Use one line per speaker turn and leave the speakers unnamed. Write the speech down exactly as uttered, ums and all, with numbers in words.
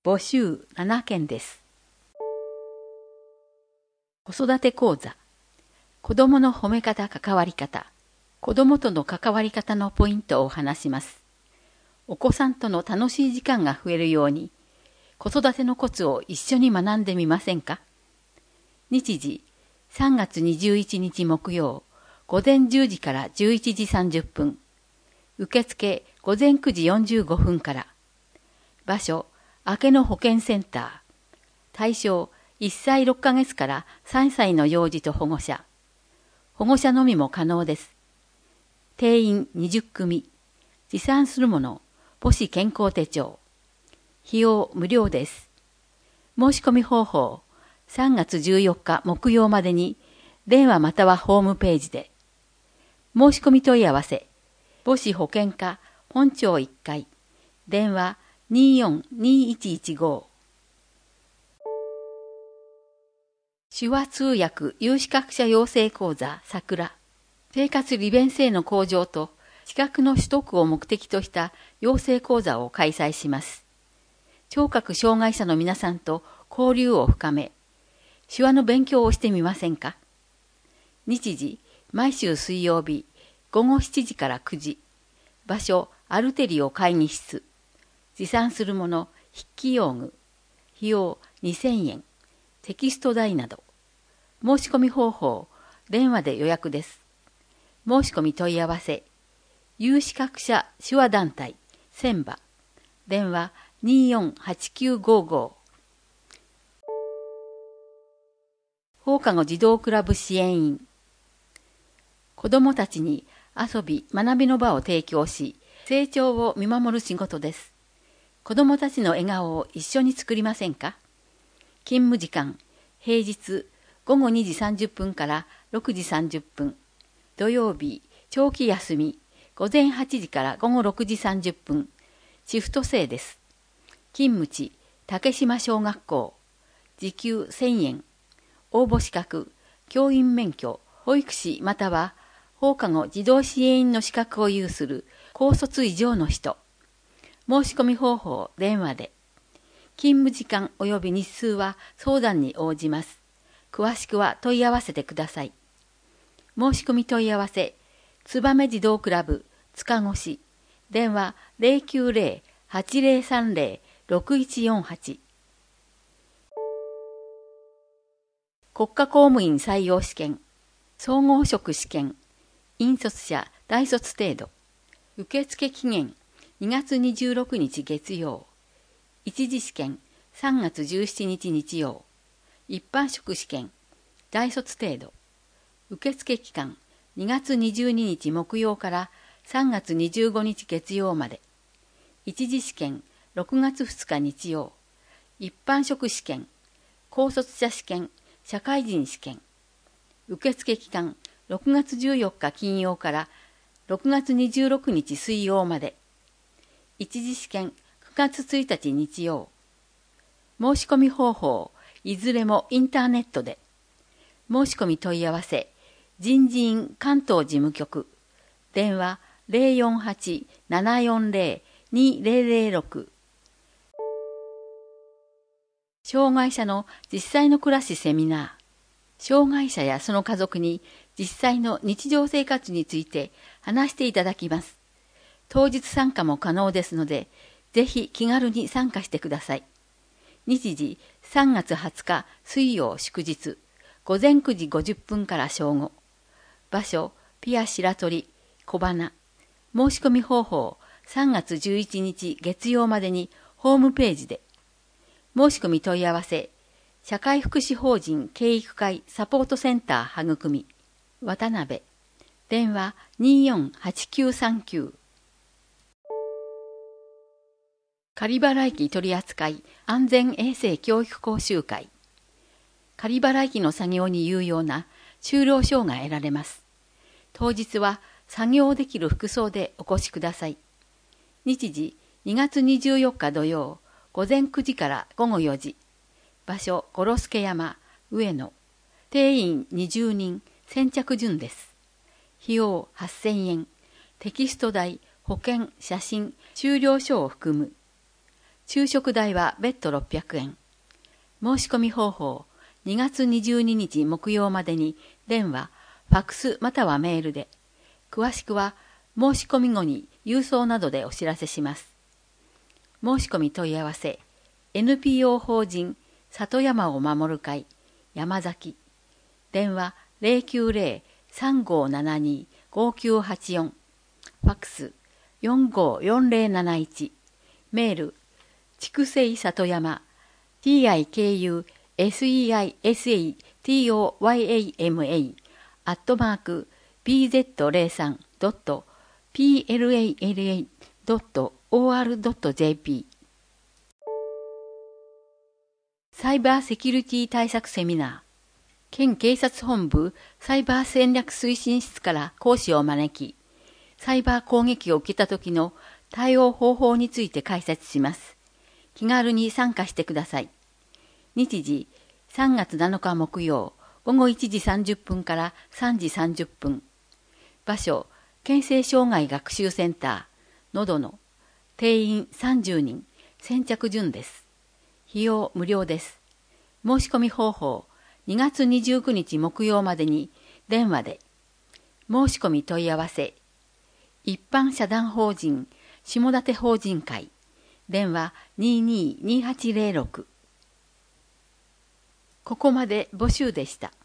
募集ななけんです。子育て講座。子供の褒め方、関わり方。子供との関わり方のポイントを話します。お子さんとの楽しい時間が増えるように、子育てのコツを一緒に学んでみませんか？日時、さんがつにじゅういちにち木曜、午前じゅうじからじゅういちじさんじゅっぷん。受付午前くじよんじゅうごふんから。場所、明けの保健センター。対象、いっさいろっかげつからさんさいの幼児と保護者。保護者のみも可能です。定員にじゅっくみ。持参するもの、母子健康手帳。費用無料です。申し込み方法、さんがつじゅうよっか木曜までに、電話またはホームページで。申し込み問い合わせ、母子保健課本町いっかい、電話にーよんにーいちいちご。手話通訳有資格者養成講座桜。生活利便性の向上と資格の取得を目的とした養成講座を開催します。聴覚障害者の皆さんと交流を深め、手話の勉強をしてみませんか？日時、毎週水曜日、ごごしちじからくじ。場所、アルテリオ会議室。持参するもの、筆記用具。費用にせんえん。テキスト代など。申し込み方法、電話で予約です。申し込み問い合わせ、有資格者手話団体、千葉。電話にーよんはちきゅうごご。放課後児童クラブ支援員。子どもたちに遊び、学びの場を提供し、成長を見守る仕事です。子どもたちの笑顔を一緒に作りませんか？勤務時間、平日ごごにじさんじゅっぷんからろくじさんじゅっぷん。土曜日、長期休み、ごぜんはちじからごごろくじさんじゅっぷん。シフト制です。勤務地、竹島小学校。時給せんえん。応募資格、教員免許、保育士または放課後児童支援員の資格を有する高卒以上の人。申し込み方法、電話で。勤務時間及び日数は相談に応じます。詳しくは問い合わせてください。申し込み問い合わせ、つばめ児童クラブ、塚越。電話 ゼロきゅうゼロ はちゼロさんゼロ ろくいちよんはち。国家公務員採用試験、総合職試験、引率者大卒程度。受付期限にがつにじゅうろくにち月曜。一次試験さんがつじゅうしちにち日曜。一般職試験大卒程度。受付期間にがつにじゅうににち木曜からさんがつにじゅうごにち月曜まで。一次試験ろくがつふつか日曜。一般職試験高卒者試験社会人試験。受付期間ろくがつじゅうよっか金曜からろくがつにじゅうろくにち水曜まで。一次試験くがつついたち日曜。申し込み方法、いずれもインターネットで。申し込み問い合わせ、人事院関東事務局。電話 ゼロよんはち ななよんゼロ にゼロゼロろく。障害者の実際の暮らしセミナー。障害者やその家族に実際の日常生活について話していただきます。当日参加も可能ですので、ぜひ気軽に参加してください。日時さんがつはつか水曜祝日、ごぜんくじごじゅっぷんから正午。場所、ピア白鳥、小花。申し込み方法、さんがつじゅういちにち月曜までにホームページで。申し込み問い合わせ、社会福祉法人教育会サポートセンターはぐくみ、渡辺。電話にーよんはちきゅうさんきゅう。仮払機取扱安全衛生教育講習会。仮払機の作業に有用な修了証が得られます。当日は作業できる服装でお越しください。日時にがつにじゅうよっか土曜、午前くじからごごよじ。場所、五呂助山、上野。定員にじゅうにん、先着順です。費用はっせんえん。テキスト代、保険、写真、修了書を含む。 昼食代は別途ろっぴゃくえん。申し込み方法、にがつにじゅうににち木曜までに電話、ファックスまたはメールで。詳しくは申し込み後に郵送などでお知らせします。申し込み問い合わせ、エヌピーオー 法人里山を守る会、山崎。電話 ゼロきゅうゼロ さんごーななにー ごきゅうはちよん。ファックスよんごーよんゼロなないち。メール、畜生里山、ティーアイケーユーエスイーアイエスエーティーオーワイエーエムエー アットマーク ビーゼットゼロさん ドット ピーエルエーエルエー ドット オーアール ドット ジェーピー サイバーセキュリティ対策セミナー。県警察本部サイバー戦略推進室から講師を招き、サイバー攻撃を受けた時の対応方法について解説します。気軽に参加してください。日時さんがつなのか木曜ごごいちじさんじゅっぷんからさんじさんじゅっぷん。場所、県政障害学習センター、のどの。定員さんじゅうにん、先着順です。費用無料です。申し込み方法、にがつにじゅうくにち木曜までに電話で。申し込み問い合わせ、一般社団法人下館法人会、電話 にーにーにーはちゼロろく。ここまで募集でした。